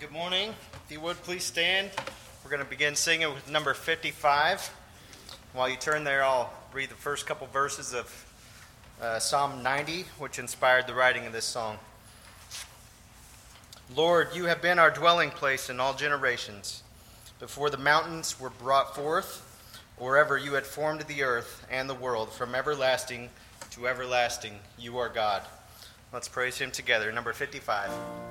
Good morning. If you would, please stand. We're going to begin singing with number 55. While you turn there, I'll read the first couple verses of Psalm 90, which inspired the writing of this song. Lord, you have been our dwelling place in all generations. Before the mountains were brought forth, or ever you had formed the earth and the world, from everlasting to everlasting, you are God. Let's praise him together. Number 55.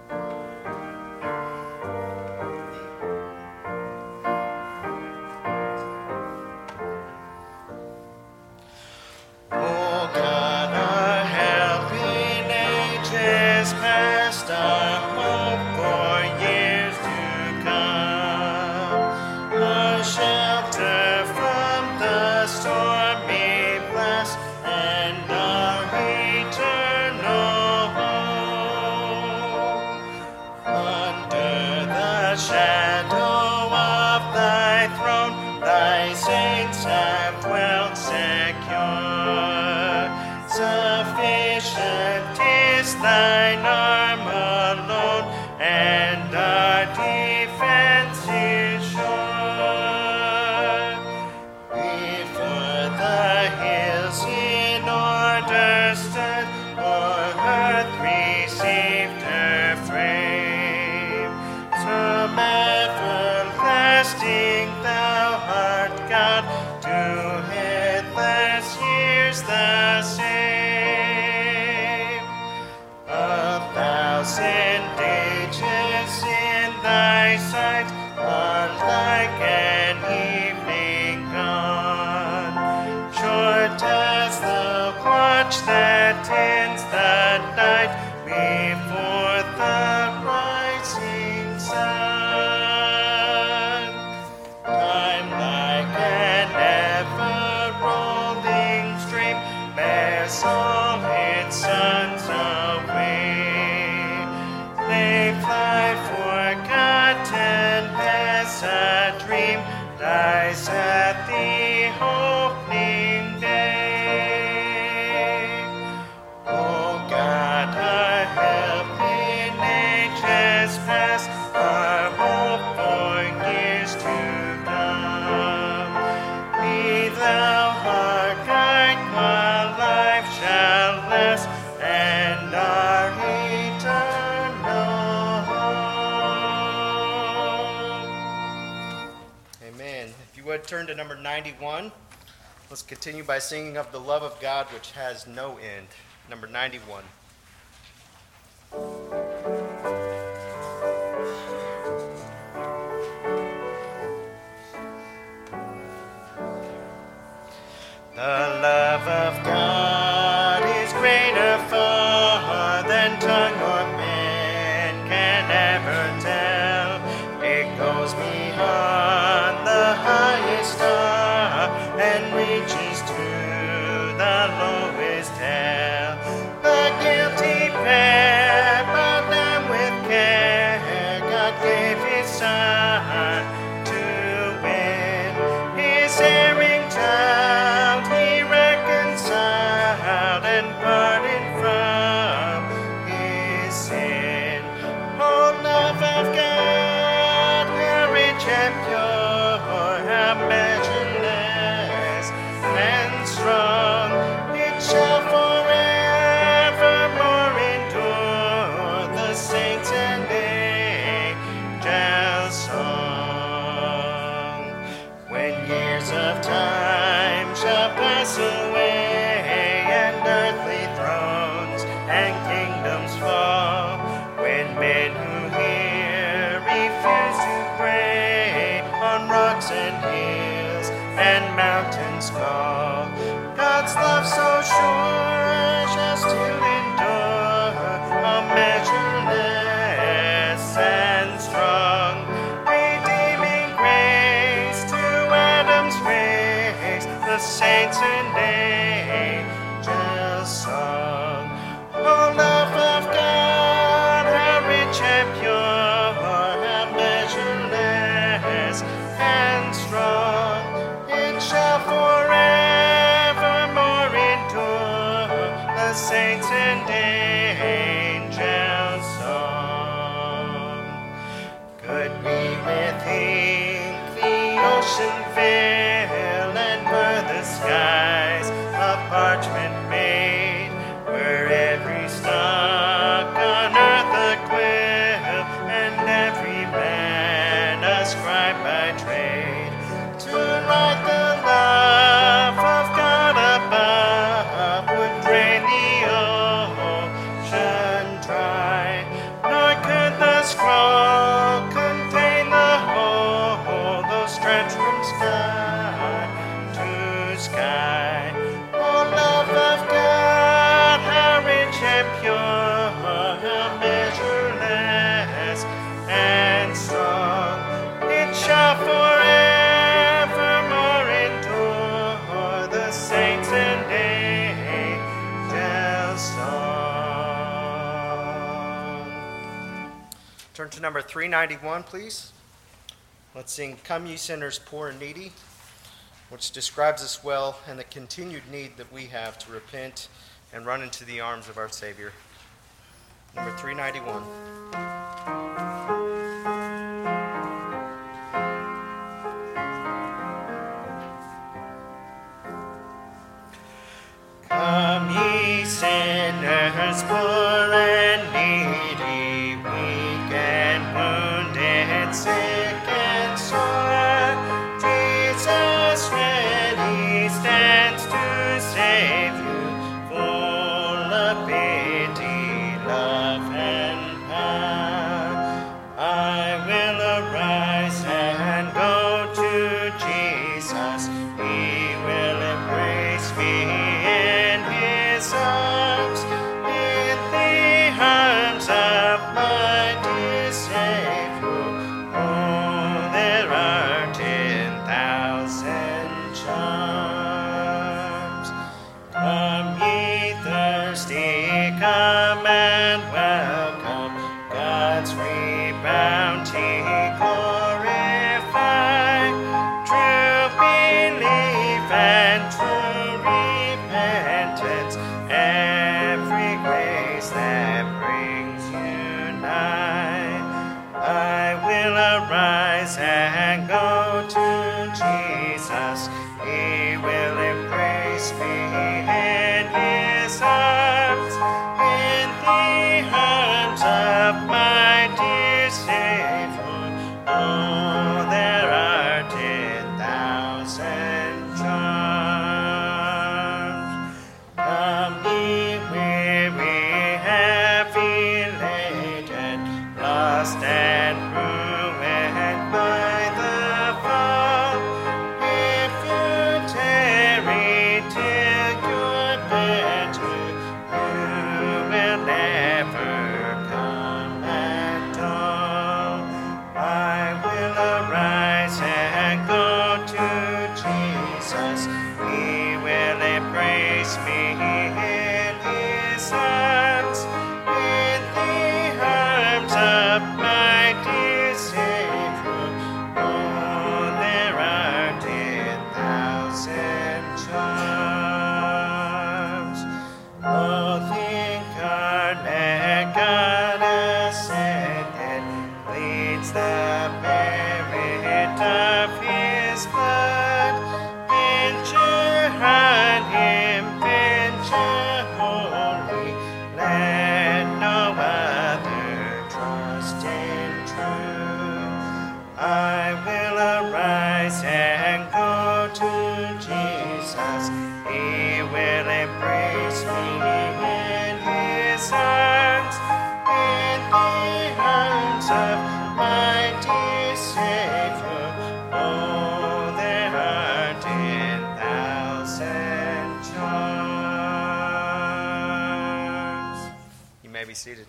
Thine arm alone, and our defense is sure. Before the hills in order stood, o'er earth received her frame. From everlasting thou art God, to endless years the same. And ages in thy sight are like an evening gone, short as the watch that ends the night before the rising sun. Time like an ever-rolling stream bears all its sons away. They fly forgotten as a dream dies at the opening day. O God, our help in ages past, our hope for years to come. Be thou our guide while life shall last, and our would turn to number 91. Let's continue by singing of the love of God which has no end. Number 91. The love of God is greater far than tongue or pen can ever tell. It goes beyond the highest star and reaches to the lowest hell. The guilty pair bowed down with care. God gave his son to win his erring child. He reconciled and pardoned from his sin. Oh, love of God, how rich and pure, how measureless and strong, it shall forevermore endure. The saints and angels' song. When years of time shall pass away, and earthly thrones and kingdoms fall, when men who hear refuse to pray, on rocks and hills and mountains fall, God's love so sure shall still endure, measureless and strong, redeeming grace to Adam's race, the saints and angels' song. Oh, love of God, how rich and pure, how measureless and strong, it shall forevermore endure. The saints and angels' song. Turn to number 391, please. Let's sing Come Ye Sinners Poor and Needy, which describes us well and the continued need that we have to repent and run into the arms of our Savior. Number 391. Come ye sinners poor and needy, weak and wounded, sick and sore, Jesus ready stands to save you, full of pity, love, and power. I will arise and go to Jesus. He will embrace me in his arms, in the arms of my dear Savior. Oh, there are 10,000 charms. Come ye thirsty, come and welcome God's free bounty, glorify true belief and true repentance, every grace that brings you nigh. I will arise and go to Jesus. He will embrace me in his arms, in the arms of my dear Savior. Oh, there are 10,000 charms. Come ye weary, heavy laden, lost and ruined by the fall. If you tarry till you're better, you will never come at all. I will arise and go to Jesus. He will embrace me in his arms, in the arms of my dear Savior. Oh, there are 10,000 charms. Oh, the incarnate God ascended leads the merit of his blood. Venture on him, venture wholly, let no other trust in truth. I will arise and go to Jesus. He will embrace me in his arms, in the arms of my dear Savior. Oh, there are 10,000 charms. You may be seated.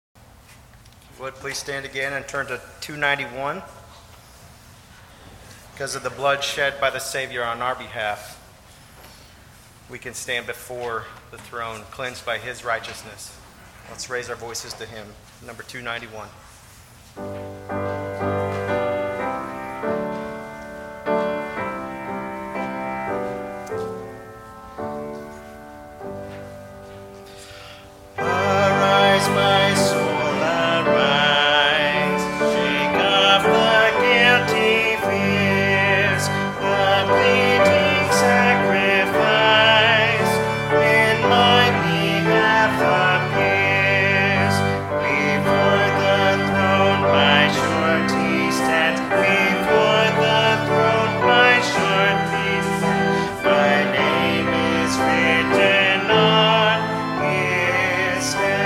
Would please stand again and turn to 291. Because of the blood shed by the Savior on our behalf, we can stand before the throne, cleansed by his righteousness. Let's raise our voices to him. Number 291. Arise, my soul, arise. Shake off the guilty fears, the bleeding sacrifice in my behalf appears. Before the throne my surety stands. Before the throne my surety stands. My name is written on his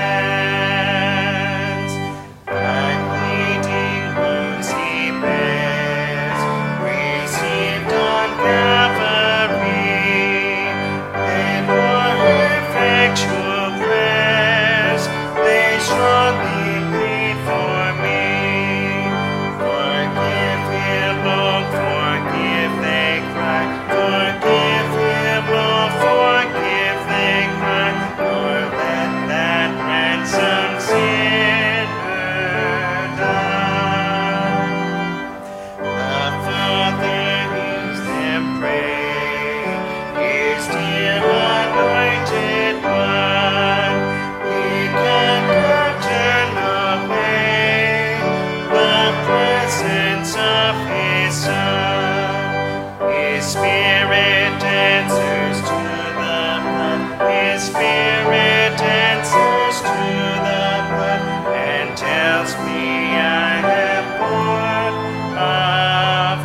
hands. My bleeding wounds he bears, received on Calvary. And for effectual prayers, they strongly plead for me. Forgive him, Lord, forgive, they cry. Forgive him, Lord, forgive, they cry. Lord, let that ransomed sinner die. The Father hears them pray, his dear anointed one. He cannot turn away the presence of his Son. His Spirit answers to the blood. His Spirit answers to the blood and tells me I am born of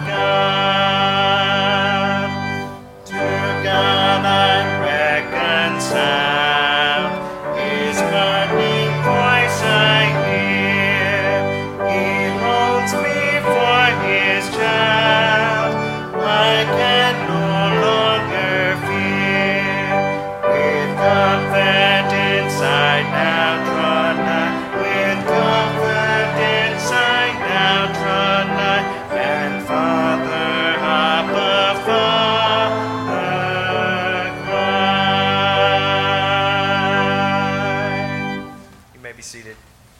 God. To God I'm reconciled. His pardoning voice I hear. He holds me for his child. I can no longer fear. With confidence I now draw nigh. With confidence I now draw nigh. And Father, Abba, Father, cry. You may be seated.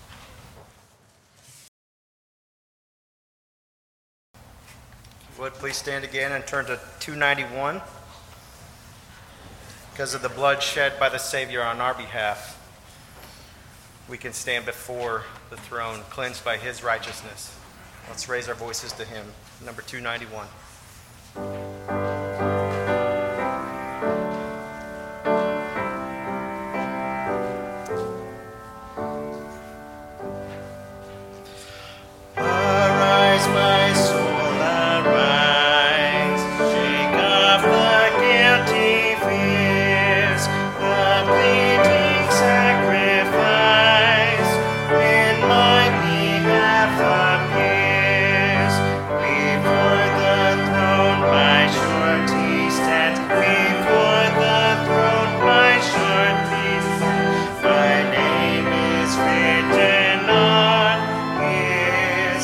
Would please stand again and turn to 291. Because of the blood shed by the Savior on our behalf, we can stand before the throne, cleansed by his righteousness. Let's raise our voices to him. Number 291. Arise, my soul, arise. Shake off the guilty fears, the bleeding sacrifice in my behalf appears. Before the throne my surety stands. Before the throne my surety stands. My name is written on his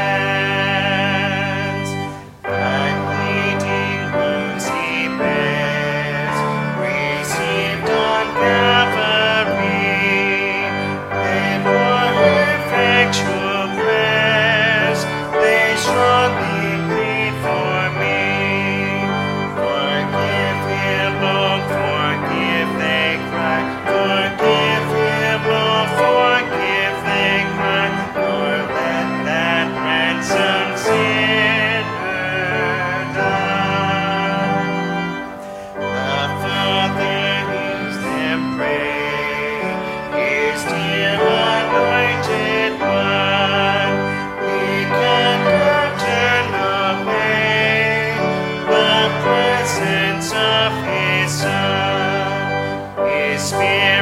hands. My bleeding wounds he bears, received on Calvary. And for effectual prayers, they strongly plead for me. Forgive him, Lord, forgive, they cry. Forgive him, Lord, forgive, they cry. Lord, let that ransomed sinner die. The Father hears them pray, his dear anointed one. He cannot turn away the presence of his Son. His Spirit